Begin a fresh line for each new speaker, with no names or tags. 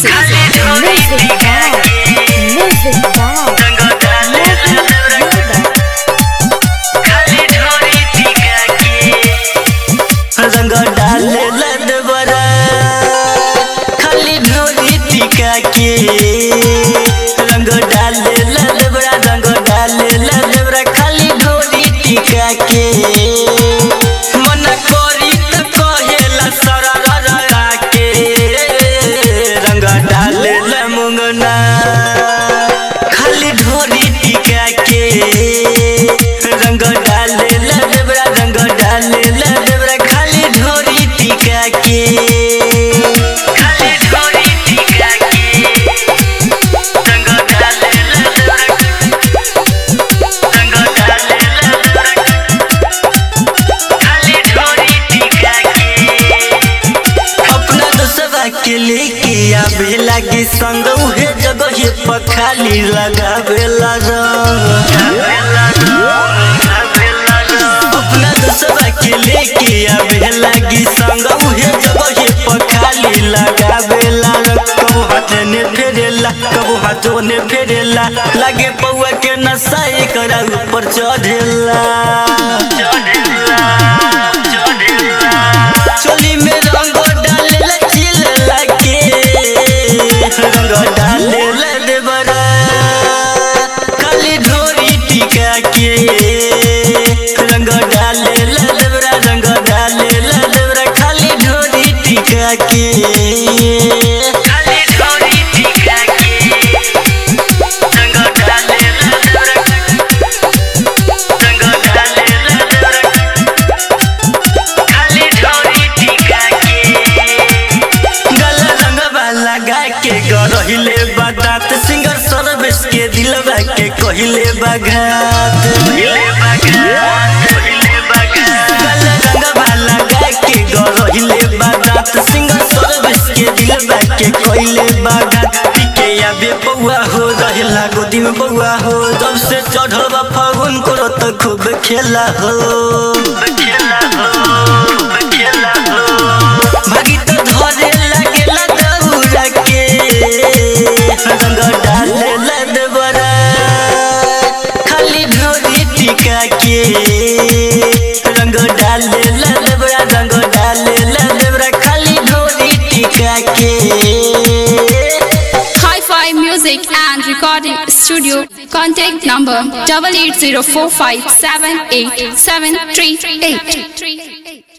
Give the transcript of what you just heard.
रंग डाले लदबरा खाली ढोरी टिका के रंग डाले लदबरा खाली ढोरी टिका के मन कोरी त कहेला सरररा के रंग डाले ल मुंगना खाली ढोरी टिका के रंग डाले लदबरा खाली ढोरी टिका के के लेके आवे लागे संग उहे जगह पर खाली लगावेला अपना दूसरा के लेके आवे लागे संग उहे जगह पर खाली लगावेला कबो हाथ ने फेरेला कबो हाथों ने फेरेला लागे पौआ के नशा एकरा ऊपर चढ़ेला चोली में रंग डालेला रंग डाले लदबरा खाली ढोरी टिका के रंग डाले लदबरा खाली ढोरी टिका के कहिले बात सिंगर सर्विस के दिलवा के कहिले बघात के गहिले बात सिंगर सर्विस के दिलवा के कहिले बघात के आबे बउआ हो रहेला गोदी में बउआ हो जब से चढ़ल बा फागुन करो तो खूब खेला हो भागी तो धरे लागेला दौड़ा के रंग डाले लदबरा खाली ढोरी टिका के रंग डाले लदबरा खाली ढोरी टिका के
Hi-Fi Music and Recording Studio. Contact number 8804578738.